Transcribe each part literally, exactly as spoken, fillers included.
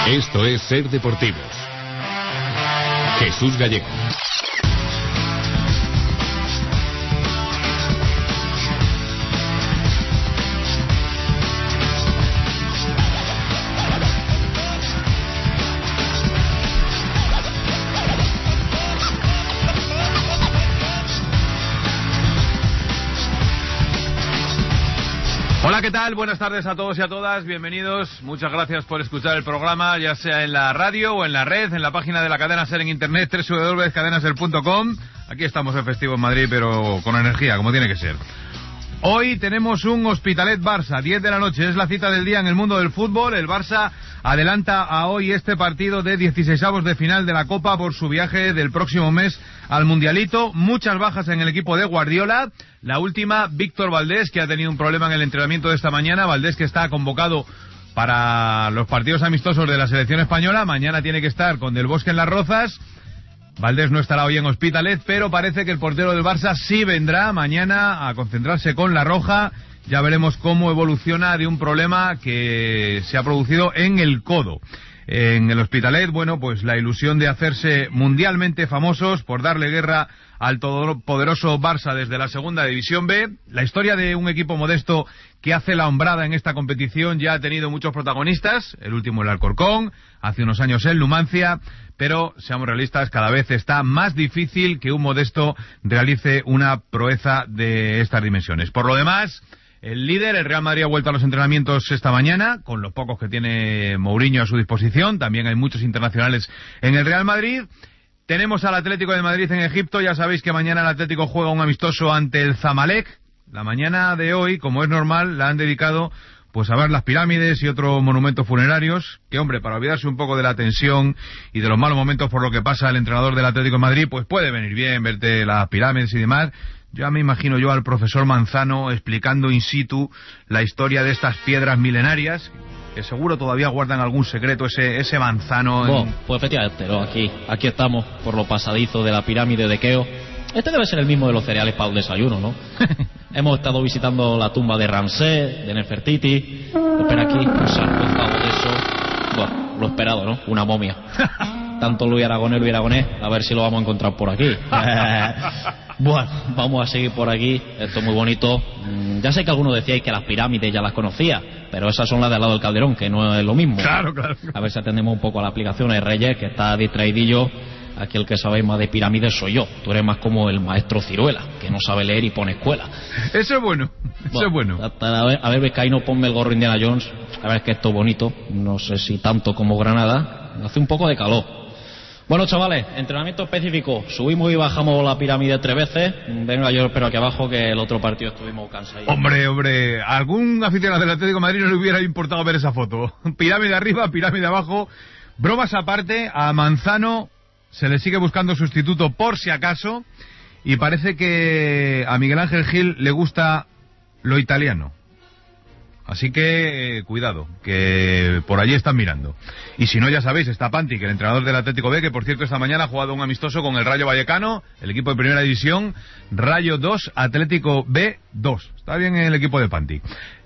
Esto es Ser Deportivos. Jesús Gallego. Hola, ¿qué tal? Buenas tardes a todos y a todas, bienvenidos, muchas gracias por escuchar el programa, ya sea en la radio o en la red, en la página de la cadena SER en internet, doble u doble u doble u punto cadena ser punto com. Aquí estamos en festivo en Madrid, pero con energía, como tiene que ser. Hoy tenemos un Hospitalet Barça, diez de la noche, es la cita del día en el mundo del fútbol. El Barça adelanta a hoy este partido de dieciseisavos de final de la Copa por su viaje del próximo mes al Mundialito. Muchas bajas en el equipo de Guardiola. La última, Víctor Valdés, que ha tenido un problema en el entrenamiento de esta mañana. Valdés, que está convocado para los partidos amistosos de la selección española. Mañana tiene que estar con Del Bosque en Las Rozas. Valdés no estará hoy en Hospitalet, pero parece que el portero del Barça sí vendrá mañana a concentrarse con la Roja. Ya veremos cómo evoluciona de un problema que se ha producido en el codo. En el Hospitalet, bueno, pues la ilusión de hacerse mundialmente famosos por darle guerra al todopoderoso Barça desde la segunda división B. La historia de un equipo modesto que hace la hombrada en esta competición ya ha tenido muchos protagonistas, el último el Alcorcón, hace unos años el Numancia, pero seamos realistas, cada vez está más difícil que un modesto realice una proeza de estas dimensiones. Por lo demás, el líder, el Real Madrid, ha vuelto a los entrenamientos esta mañana, con los pocos que tiene Mourinho a su disposición. También hay muchos internacionales en el Real Madrid. Tenemos al Atlético de Madrid en Egipto. Ya sabéis que mañana el Atlético juega un amistoso ante el Zamalek. La mañana de hoy, como es normal, la han dedicado pues a ver las pirámides y otros monumentos funerarios, que hombre, para olvidarse un poco de la tensión y de los malos momentos por lo que pasa el entrenador del Atlético de Madrid, pues puede venir bien verte las pirámides y demás. Ya me imagino yo al profesor Manzano explicando in situ la historia de estas piedras milenarias, que seguro todavía guardan algún secreto ese ese Manzano. En... Bueno, pues efectivamente, ¿no? aquí, aquí estamos por lo pasadizo de la pirámide de Keo. Este debe ser el mismo de los cereales para el desayuno, ¿no? Hemos estado visitando la tumba de Ramsés, de Nefertiti. Espera aquí, un sarcófago de eso. Bueno, lo esperado, ¿no? Una momia. Tanto Luis Aragonés, Luis Aragonés, a ver si lo vamos a encontrar por aquí. Bueno, vamos a seguir por aquí. Esto es muy bonito. Ya sé que algunos decíais que las pirámides ya las conocía, pero esas son las de al lado del Calderón, que no es lo mismo. Claro, claro. A ver si atendemos un poco a la aplicación de Reyes, que está distraidillo. Aquí el que sabéis más de pirámides soy yo. Tú eres más como el maestro Ciruela, que no sabe leer y pone escuela. Eso es bueno, eso bueno, es bueno. A ver, a ver, Becaíno, ponme el gorro Indiana Jones. A ver, es que esto es bonito. No sé si tanto como Granada. Hace un poco de calor. Bueno, chavales, entrenamiento específico. Subimos y bajamos la pirámide tres veces. Venga, yo espero aquí abajo, que el otro partido estuvimos cansados. Hombre, hombre, a algún aficionado del Atlético de Madrid no le hubiera importado ver esa foto. Pirámide arriba, pirámide abajo. Bromas aparte, a Manzano se le sigue buscando sustituto por si acaso, y parece que a Miguel Ángel Gil le gusta lo italiano. Así que eh, cuidado, que por allí están mirando. Y si no, ya sabéis, está Pantic, el entrenador del Atlético B, que por cierto esta mañana ha jugado un amistoso con el Rayo Vallecano, el equipo de primera división. Rayo dos, Atlético B dos. Está bien el equipo de Pantic.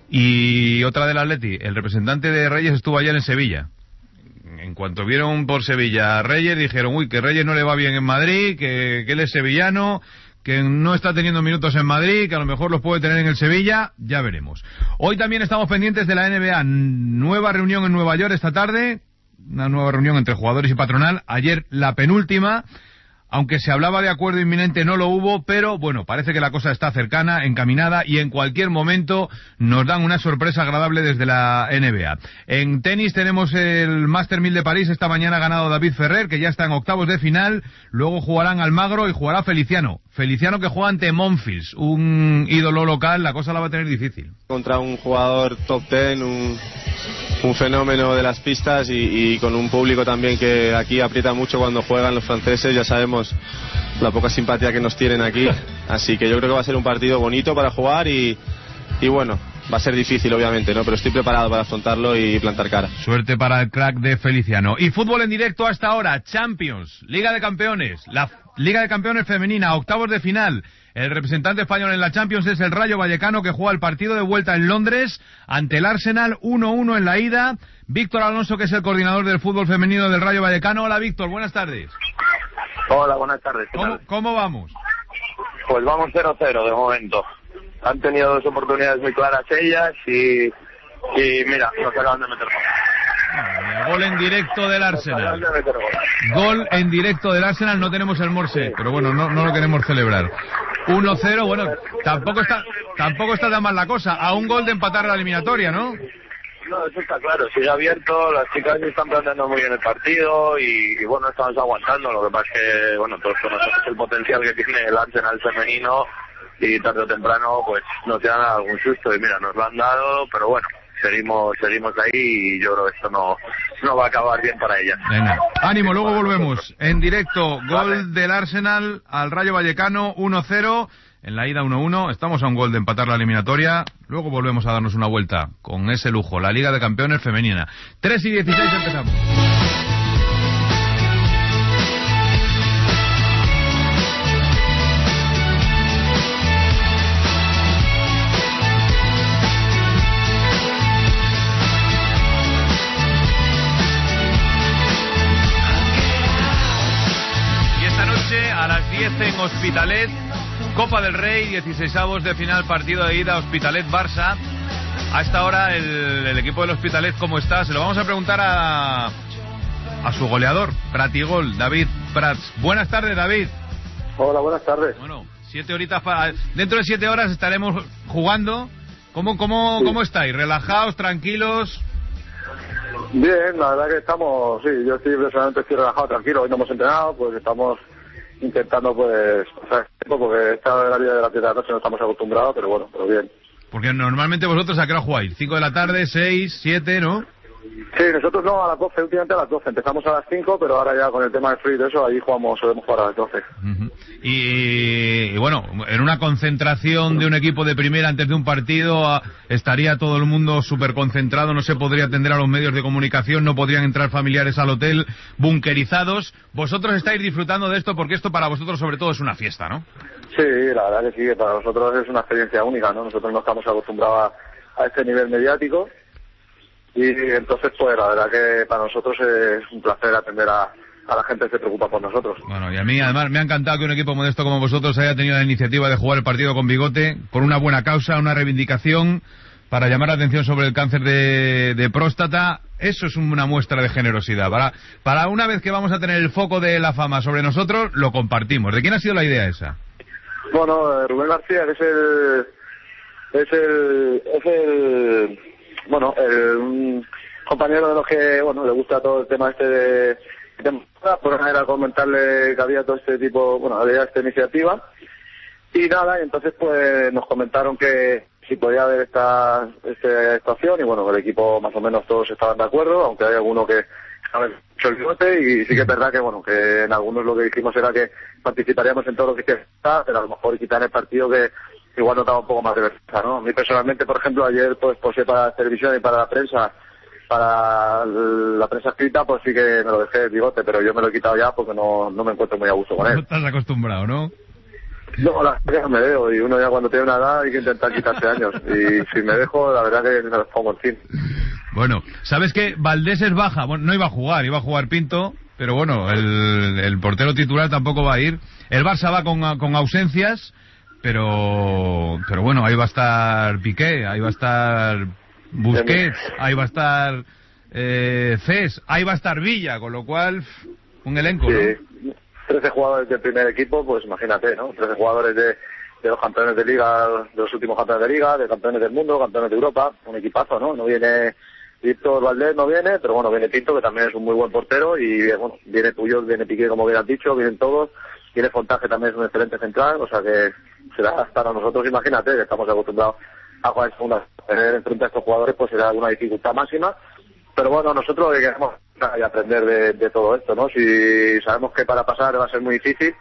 Y otra del Atleti, el representante de Reyes estuvo ayer en Sevilla. En cuanto vieron por Sevilla a Reyes, dijeron, uy, que Reyes no le va bien en Madrid, que, que él es sevillano, que no está teniendo minutos en Madrid, que a lo mejor los puede tener en el Sevilla, ya veremos. Hoy también estamos pendientes de la N B A, nueva reunión en Nueva York esta tarde, una nueva reunión entre jugadores y patronal, ayer la penúltima. Aunque se hablaba de acuerdo inminente, no lo hubo, pero bueno, parece que la cosa está cercana, encaminada, y en cualquier momento nos dan una sorpresa agradable desde la N B A. En tenis tenemos el Master mil de París. Esta mañana ha ganado David Ferrer, que ya está en octavos de final. Luego jugarán Almagro y jugará Feliciano. Feliciano, que juega ante Monfils, un ídolo local. La cosa la va a tener difícil. Contra un jugador top ten, un... un fenómeno de las pistas, y, y con un público también que aquí aprieta mucho cuando juegan los franceses. Ya sabemos la poca simpatía que nos tienen aquí, así que yo creo que va a ser un partido bonito para jugar, y, y bueno, va a ser difícil obviamente, ¿no? Pero estoy preparado para afrontarlo y plantar cara. Suerte para el crack de Feliciano. Y fútbol en directo hasta ahora, Champions, Liga de Campeones, la Liga de Campeones femenina, octavos de final. El representante español en la Champions es el Rayo Vallecano, que juega el partido de vuelta en Londres ante el Arsenal, uno uno en la ida. Víctor Alonso, que es el coordinador del fútbol femenino del Rayo Vallecano. Hola Víctor, buenas tardes. Hola, buenas tardes. ¿Cómo, ¿Cómo vamos? Pues vamos cero cero de momento. Han tenido dos oportunidades muy claras ellas y, y mira, nos acaban de meter gol. Gol en directo del Arsenal. Gol en directo del Arsenal, no tenemos el morse, pero bueno, no, no lo queremos celebrar. uno cero, bueno, tampoco está tampoco está tan mal la cosa. A un gol de empatar la eliminatoria, ¿no? No, eso está claro, sigue abierto, las chicas están planteando muy bien el partido y, y bueno, estamos aguantando. Lo que pasa es que, bueno, todos conocemos el potencial que tiene el Arsenal femenino y tarde o temprano pues nos dan algún susto y mira, nos lo han dado, pero bueno, seguimos seguimos ahí y yo creo que esto no, no va a acabar bien para ellas. Venga, ánimo, luego volvemos. En directo, gol vale. del Arsenal al Rayo Vallecano, uno cero. En la ida uno uno, estamos a un gol de empatar la eliminatoria. Luego volvemos a darnos una vuelta con ese lujo, la Liga de Campeones femenina. tres y dieciséis empezamos. Y esta noche a las diez en Hospitalet, Copa del Rey, dieciseisavos de final, partido de ida, Hospitalet-Barça. A esta hora el, el equipo del Hospitalet, ¿cómo está? Se lo vamos a preguntar a, a su goleador, Pratigol, David Prats. Buenas tardes, David. Hola, buenas tardes. Bueno, siete horitas para... Dentro de siete horas estaremos jugando. ¿Cómo, cómo, sí. ¿Cómo estáis? ¿Relajados, tranquilos? Bien, la verdad que estamos... Sí, yo estoy personalmente estoy relajado, tranquilo. Hoy no hemos entrenado, pues estamos... intentando pues pasar tiempo porque esta horario de la de la noche no estamos acostumbrados, pero bueno, pero bien. Porque normalmente vosotros ¿a qué hora jugáis? ¿cinco de la tarde, seis, siete, no? Sí, nosotros no, a las doce, últimamente a las doce. Empezamos a las cinco, pero ahora ya con el tema del frío y de eso, ahí jugamos, solemos jugar a las doce. Uh-huh. y, y bueno, en una concentración de un equipo de primera antes de un partido, a, estaría todo el mundo súper concentrado, no se podría atender a los medios de comunicación, no podrían entrar familiares al hotel, bunkerizados. Vosotros estáis disfrutando de esto porque esto para vosotros sobre todo es una fiesta, ¿no? Sí, la verdad que sí, que para nosotros es una experiencia única, ¿no? Nosotros no estamos acostumbrados a, a este nivel mediático. Y entonces, pues la verdad que para nosotros es un placer atender a, a la gente que se preocupa por nosotros. Bueno, y a mí además me ha encantado que un equipo modesto como vosotros haya tenido la iniciativa de jugar el partido con bigote, por una buena causa, una reivindicación, para llamar la atención sobre el cáncer de, de próstata. Eso es una muestra de generosidad. Para, para una vez que vamos a tener el foco de la fama sobre nosotros, lo compartimos. ¿De quién ha sido la idea esa? Bueno, Rubén García, que es el... Es el... Es el bueno, el, un compañero de los que, bueno, le gusta todo el tema este de, de por era comentarle que había todo este tipo, bueno, había esta iniciativa y nada, y entonces pues nos comentaron que si podía haber esta, esta actuación y bueno, el equipo más o menos todos estaban de acuerdo, aunque hay alguno que ha hecho el bigote y sí que es verdad que bueno, que en algunos lo que dijimos era que participaríamos en todo lo que está, pero a lo mejor quitar el partido que igual notaba un poco más de vergüenza, ¿no? A mí personalmente, por ejemplo, ayer pues posé para la televisión y para la prensa, para la prensa escrita, pues sí que me lo dejé el bigote, pero yo me lo he quitado ya porque no, no me encuentro muy a gusto con él. No estás acostumbrado, ¿no? No, la verdad que me veo, y uno ya cuando tiene una edad hay que intentar quitarse años, y si me dejo, la verdad que me los pongo en fin. Bueno, ¿sabes qué? Valdés es baja, bueno, no iba a jugar, iba a jugar Pinto, pero bueno, el, el portero titular tampoco va a ir. El Barça va con, con ausencias, pero pero bueno, ahí va a estar Piqué, ahí va a estar Busquets, ahí va a estar eh, Cés, ahí va a estar Villa, con lo cual un elenco, sí, ¿no? trece jugadores del primer equipo, pues imagínate, ¿no? trece jugadores de, de los campeones de liga, de los últimos campeones de liga, de campeones del mundo, campeones de Europa, un equipazo, ¿no? No viene Víctor Valdés, no viene, pero bueno, viene Pinto, que también es un muy buen portero, y bueno, viene Puyol, viene Piqué, como bien has dicho, vienen todos. Tiene Fontaje, también es un excelente central, o sea que será para nosotros, imagínate, que estamos acostumbrados a jugar en segunda, tener enfrente a estos jugadores pues será una dificultad máxima, pero bueno, nosotros lo que queremos es aprender de, de todo esto, ¿no? Si sabemos que para pasar va a ser muy difícil,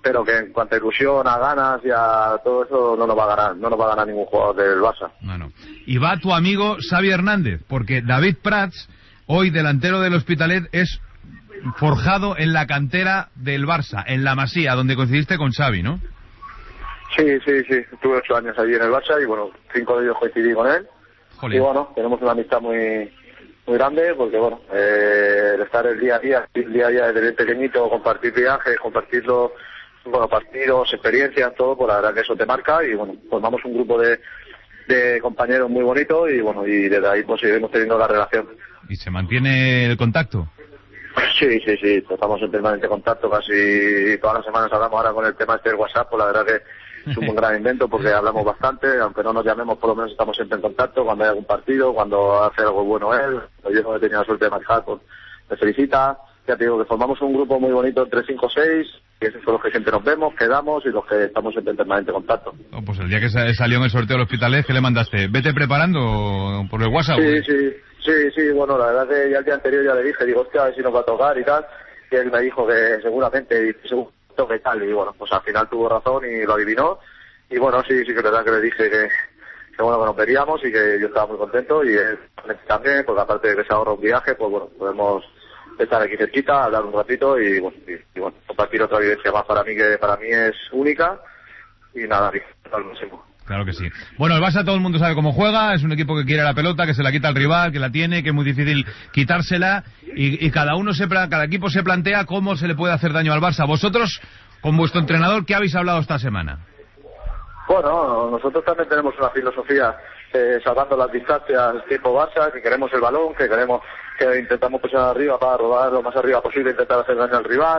pero que en cuanto a ilusión, a ganas y a todo eso no nos va a ganar, no nos va a ganar ningún jugador del Barça. Bueno, y va tu amigo Xavi Hernández, porque David Prats, hoy delantero del Hospitalet, es forjado en la cantera del Barça, en la Masía, donde coincidiste con Xavi, ¿no? Sí, sí, sí, estuve ocho años allí en el Barça y bueno, cinco de ellos coincidí con él. Jolín. Y bueno, tenemos una amistad muy muy grande porque bueno, eh, el estar el día a día, el día a día desde bien pequeñito, compartir viajes, compartirlo, bueno, partidos, experiencias, todo, pues la verdad que eso te marca y bueno, formamos un grupo de, de compañeros muy bonito y bueno, y desde ahí pues seguimos teniendo la relación. ¿Y se mantiene el contacto? Sí, sí, sí, estamos en permanente contacto, casi todas las semanas hablamos ahora con el tema este del WhatsApp, pues la verdad que es un gran invento porque hablamos bastante, aunque no nos llamemos, por lo menos estamos siempre en contacto, cuando hay algún partido, cuando hace algo bueno él, yo no he tenido la suerte de marcar, pues me felicita, ya te digo que formamos un grupo muy bonito entre cinco o seis, y esos son los que siempre nos vemos, quedamos y los que estamos siempre en permanente contacto. Oh, pues el día que salió en el sorteo del Hospitalet, ¿qué le mandaste? ¿Vete preparando por el WhatsApp? Sí, sí, sí, sí, bueno, la verdad que ya el día anterior ya le dije, digo, hostia, a ver si nos va a tocar y tal, y él me dijo que seguramente, y seguro que tal, y bueno, pues al final tuvo razón y lo adivinó, y bueno, sí, sí que es verdad que le dije que, que bueno, que nos veríamos y que yo estaba muy contento, y él también, porque aparte de que se ahorra un viaje, pues bueno, podemos estar aquí cerquita, hablar un ratito y bueno, y, y bueno, compartir otra vivencia más para mí que para mí es única, y nada, al máximo. Claro que sí. Bueno, el Barça todo el mundo sabe cómo juega, es un equipo que quiere la pelota, que se la quita al rival, que la tiene, que es muy difícil quitársela y, y cada uno se, cada equipo se plantea cómo se le puede hacer daño al Barça. Vosotros, con vuestro entrenador, ¿qué habéis hablado esta semana? Bueno, nosotros también tenemos una filosofía eh, salvando las distancias tipo Barça, que queremos el balón, que queremos que intentamos presionar arriba para robar lo más arriba posible, intentar hacer daño al rival.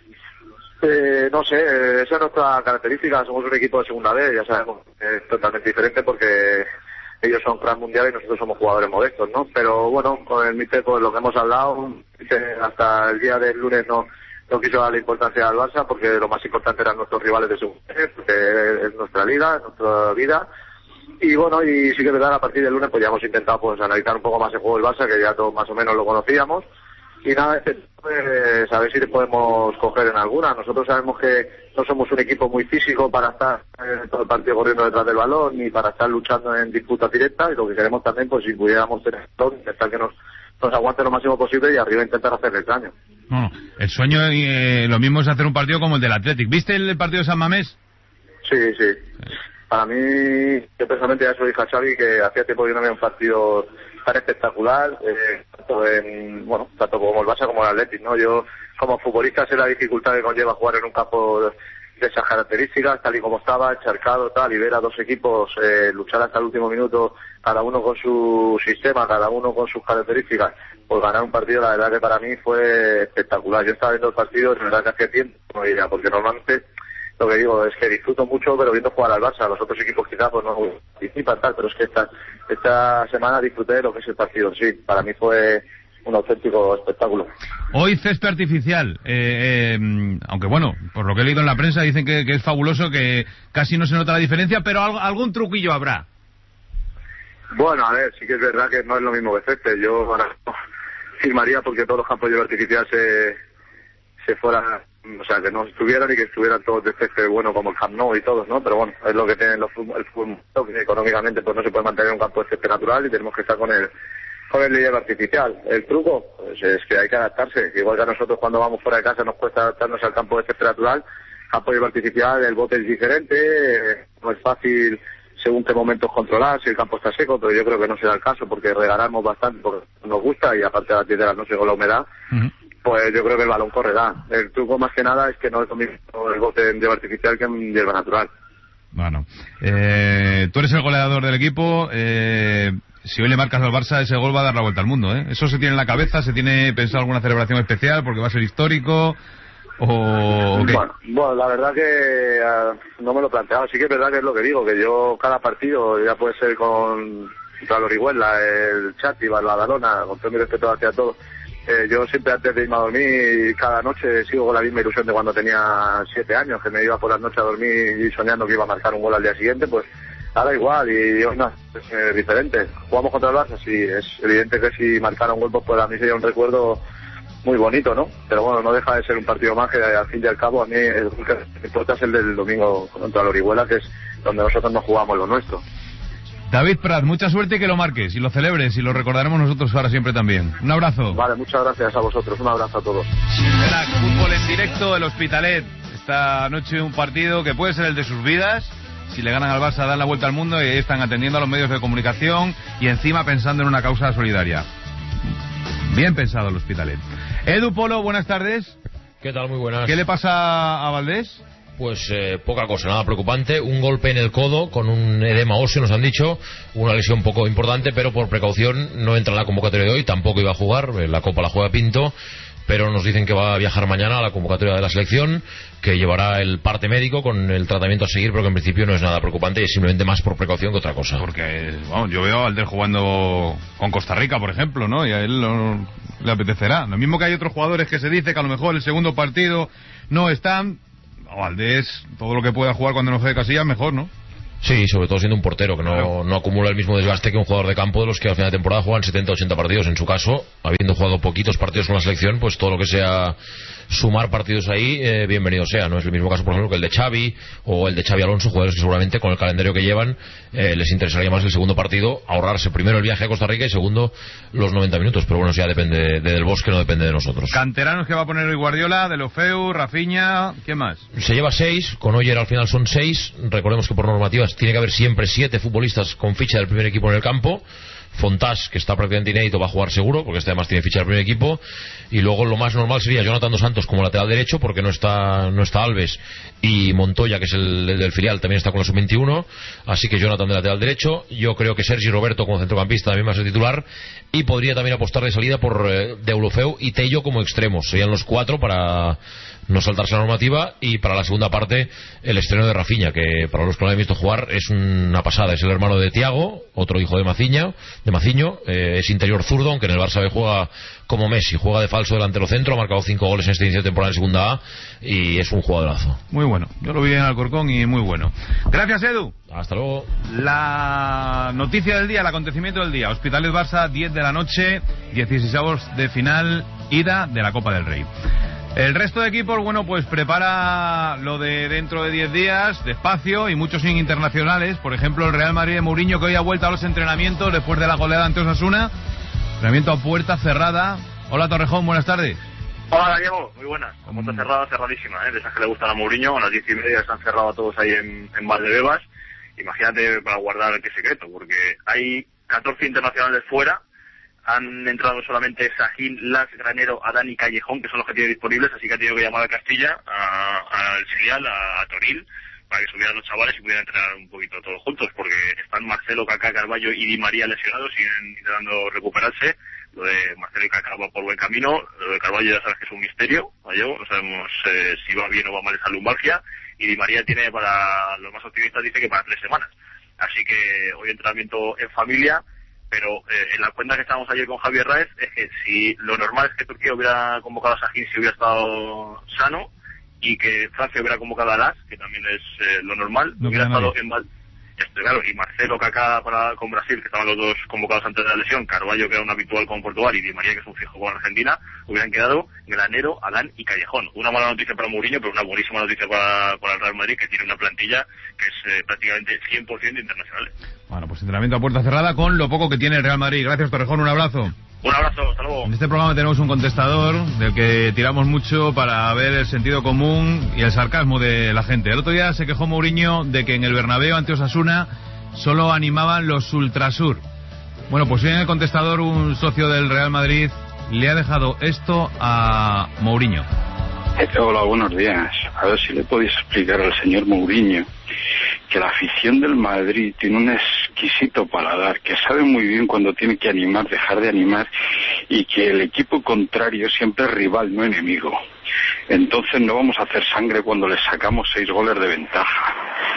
Eh, no sé, eh, esa es nuestra característica, somos un equipo de segunda B, ya sabemos, es totalmente diferente porque ellos son crack mundial y nosotros somos jugadores modestos, ¿no? Pero bueno, con el míster, pues lo que hemos hablado, hasta el día del lunes no, no quiso darle importancia al Barça porque lo más importante eran nuestros rivales de segunda B, porque es nuestra liga, es nuestra vida. Y bueno, y sí que es verdad, a partir del lunes pues ya hemos intentado pues analizar un poco más el juego del Barça, que ya todos más o menos lo conocíamos. Y nada, pues, a ver si le podemos coger en alguna. Nosotros sabemos que no somos un equipo muy físico para estar en todo el partido corriendo detrás del balón, ni para estar luchando en disputas directas, y lo que queremos también, pues si pudiéramos tener todo, intentar que nos, nos aguante lo máximo posible y arriba intentar hacerle daño. No, el sueño eh, lo mismo es hacer un partido como el del Athletic. ¿Viste el partido de San Mamés? Sí, sí. sí. Para mí, yo personalmente ya soy Xavi, que hacía tiempo que no había un partido tan espectacular, eh, tanto en, bueno, tanto como el Barça como el Athletic, ¿no? Yo, como futbolista, sé la dificultad que conlleva jugar en un campo de, de esas características, tal y como estaba, encharcado, tal, y ver a dos equipos eh, luchar hasta el último minuto, cada uno con su sistema, cada uno con sus características, pues ganar un partido, la verdad que para mí fue espectacular. Yo estaba viendo el partido, la verdad que hace tiempo, no diría, porque normalmente lo que digo es que disfruto mucho, pero viendo jugar al Barça, los otros equipos quizás pues no participan tal, pero es que esta esta semana disfruté de lo que es el partido. Sí, para mí fue un auténtico espectáculo. Hoy césped artificial, eh, eh, aunque bueno, por lo que he leído en la prensa dicen que, que es fabuloso, que casi no se nota la diferencia, pero algo, algún truquillo habrá. Bueno, a ver, sí que es verdad que no es lo mismo que césped. Yo ahora firmaría porque todos los campos de artificial se se fueran, o sea, que no estuvieran y que estuvieran todos de césped bueno como el Camp Nou y todos, ¿no? Pero bueno, es lo que tienen los el fútbol, que económicamente pues no se puede mantener un campo de césped natural y tenemos que estar con el con el hierba artificial. El truco, pues es que hay que adaptarse, igual que a nosotros cuando vamos fuera de casa nos cuesta adaptarnos al campo de césped natural, campo de hierba artificial, el bote es diferente, no es fácil según qué momentos controlar, si el campo está seco, pero yo creo que no será el caso porque regalamos bastante porque nos gusta y aparte de las diez de la noche con la humedad, uh-huh. Pues yo creo que el balón correrá. El truco más que nada es que no es lo mismo el bote en hierba artificial que en hierba natural. Bueno, eh, tú eres el goleador del equipo, eh, si hoy le marcas al Barça ese gol va a dar la vuelta al mundo, ¿eh? ¿Eso se tiene en la cabeza? ¿Se tiene pensado alguna celebración especial porque va a ser histórico? ¿O, ¿o qué? Bueno, bueno, la verdad que uh, no me lo he planteado. Sí que es verdad que es lo que digo, que yo cada partido, ya puede ser con la Orihuela, el Chátiva, la Badalona, con todo mi respeto hacia todos, Eh, yo siempre antes de irme a dormir cada noche sigo con la misma ilusión de cuando tenía siete años, que me iba por las noches a dormir y soñando que iba a marcar un gol al día siguiente, pues ahora igual y hoy no, es eh, diferente. ¿Jugamos contra el Barça? Sí, es evidente que si marcara un gol pues para mí sería un recuerdo muy bonito, ¿no? Pero bueno, no deja de ser un partido más que al fin y al cabo a mí el que me importa es el del domingo contra el Orihuela, que es donde nosotros nos jugamos lo nuestro. David Prat, mucha suerte y que lo marques y lo celebres y lo recordaremos nosotros para siempre también. Un abrazo. Vale, muchas gracias a vosotros, un abrazo a todos. Crack, fútbol en directo, el Hospitalet. Esta noche un partido que puede ser el de sus vidas. Si le ganan al Barça, dan la vuelta al mundo y están atendiendo a los medios de comunicación y encima pensando en una causa solidaria. Bien pensado el Hospitalet. Edu Polo, buenas tardes. ¿Qué tal? Muy buenas. ¿Qué le pasa a Valdés? Pues eh, poca cosa, nada preocupante. Un golpe en el codo con un edema óseo, nos han dicho. Una lesión poco importante, pero por precaución no entra en la convocatoria de hoy. Tampoco iba a jugar, la Copa la juega Pinto. Pero nos dicen que va a viajar mañana a la convocatoria de la selección, que llevará el parte médico con el tratamiento a seguir, pero que en principio no es nada preocupante y es simplemente más por precaución que otra cosa. Porque bueno, yo veo a Valdés jugando con Costa Rica, por ejemplo, ¿no? Y a él lo, le apetecerá. Lo mismo que hay otros jugadores que se dice que a lo mejor el segundo partido no están. A Valdés, todo lo que pueda jugar cuando no juegue Casillas, mejor, ¿no? Sí, sobre todo siendo un portero que no, claro. no acumula el mismo desgaste que un jugador de campo de los que al final de temporada juegan setenta ochenta partidos. En su caso, habiendo jugado poquitos partidos con la selección, pues todo lo que sea sumar partidos ahí, eh, bienvenido sea. No es el mismo caso, por ejemplo, que el de Xavi o el de Xavi Alonso, jugadores que seguramente con el calendario que llevan eh, les interesaría más el segundo partido, ahorrarse primero el viaje a Costa Rica y segundo los noventa minutos. Pero bueno, eso ya depende de, de Del Bosque, no depende de nosotros. Canteranos que va a poner hoy Guardiola, De Lofeu, Rafinha, ¿qué más? Se lleva seis, con Oyer al final son seis. Recordemos que por normativas tiene que haber siempre siete futbolistas con ficha del primer equipo en el campo. Fontás, que está prácticamente inédito, va a jugar seguro, porque este además tiene ficha del primer equipo. Y luego lo más normal sería Jonathan Dos Santos como lateral derecho, porque no está no está Alves. Y Montoya, que es el, el del filial, también está con la sub veintiuno. Así que Jonathan de lateral derecho. Yo creo que Sergi Roberto como centrocampista también va a ser titular. Y podría también apostar de salida por eh, Deulofeu y Tello como extremos. Serían los cuatro para no saltarse la normativa. Y para la segunda parte, el estreno de Rafinha, que para los que lo han visto jugar es una pasada. Es el hermano de Thiago, otro hijo de Maciña, de Maciño. Eh, es interior zurdo, aunque en el Barça B juega como Messi, juega de falso delantero centro, ha marcado cinco goles en este inicio de temporada en segunda A y es un jugadorazo. Muy bueno, yo lo vi en Alcorcón y muy bueno. Gracias, Edu. Hasta luego. La noticia del día, el acontecimiento del día: Hospitalet Barça, diez de la noche, dieciseisavos de final, ida de la Copa del Rey. El resto de equipos, bueno, pues prepara lo de dentro de diez días, despacio, y muchos sin internacionales. Por ejemplo, el Real Madrid de Mourinho, que hoy ha vuelto a los entrenamientos después de la goleada ante Osasuna. Entrenamiento a puerta cerrada. Hola, Torrejón, buenas tardes. Hola, Gallego, muy buenas. A puerta cerrada, cerradísima, ¿eh? De esas que le gustan a Mourinho. A las diez y media se han cerrado a todos ahí en, en Valdebebas. Imagínate para guardar el que secreto, porque hay catorce internacionales fuera. Han entrado solamente Sahin, Las, Granero, Adán y Callejón, que son los que tiene disponibles, así que ha tenido que llamar a Castilla, al filial, a, a Toril, para que subieran los chavales y pudieran entrenar un poquito todos juntos, porque están Marcelo, Kaká, Carballo y Di María lesionados, siguen intentando recuperarse. Lo de Marcelo y Kaká va por buen camino, lo de Carballo ya sabes que es un misterio, ¿no? No sabemos eh, si va bien o va mal esa lumbalgia, y Di María tiene, para los más optimistas, dice que para tres semanas. Así que hoy entrenamiento en familia. Pero eh, en la cuenta que estábamos ayer con Javier Raez es que si lo normal es que Turquía hubiera convocado a Sahin si hubiera estado sano, y que Francia hubiera convocado a Las, que también es eh, lo normal, no hubiera estado en Val... Claro, y Marcelo, Kaká para, con Brasil, que estaban los dos convocados antes de la lesión, Carballo, que era un habitual con Portugal, y Di María, que es un fijo con Argentina, hubieran quedado Granero, Adán y Callejón. Una mala noticia para Mourinho, pero una buenísima noticia para, para el Real Madrid, que tiene una plantilla que es eh, prácticamente cien por ciento internacional. Bueno, pues entrenamiento a puerta cerrada con lo poco que tiene el Real Madrid. Gracias, Torrejón, un abrazo. Un abrazo, hasta luego. En este programa tenemos un contestador del que tiramos mucho para ver el sentido común y el sarcasmo de la gente. El otro día se quejó Mourinho de que en el Bernabéu ante Osasuna solo animaban los Ultrasur. Bueno, pues hoy en el contestador un socio del Real Madrid le ha dejado esto a Mourinho. Hola, buenos días. A ver si le podéis explicar al señor Mourinho que la afición del Madrid tiene un exquisito paladar, que sabe muy bien cuando tiene que animar, dejar de animar, y que el equipo contrario siempre es rival, no enemigo. Entonces no vamos a hacer sangre cuando le sacamos seis goles de ventaja.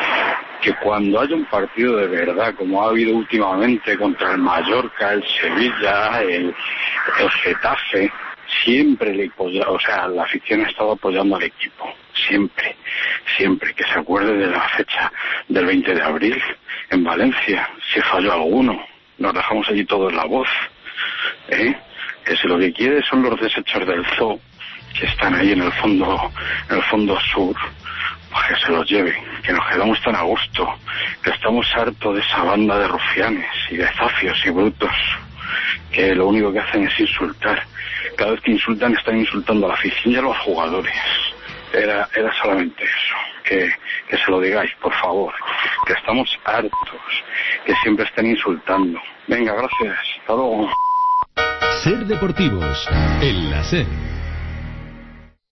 Que cuando haya un partido de verdad, como ha habido últimamente contra el Mallorca, el Sevilla, el, el Getafe, siempre le apoya, o sea, la afición ha estado apoyando al equipo, siempre, siempre, que se acuerde de la fecha del veinte de abril en Valencia, si falló alguno, nos dejamos allí todos la voz, ¿eh? que si lo que quiere son los desechos del zoo, que están ahí en el fondo, en el fondo sur, pues que se los lleven, que nos quedamos tan a gusto, que estamos hartos de esa banda de rufianes y de zafios y brutos, que lo único que hacen es insultar. Cada vez que insultan están insultando a la afición y a los jugadores. Era, era solamente eso, que, que se lo digáis, por favor, que estamos hartos, que siempre estén insultando. Venga, gracias, hasta luego. Ser Deportivos, en la SER.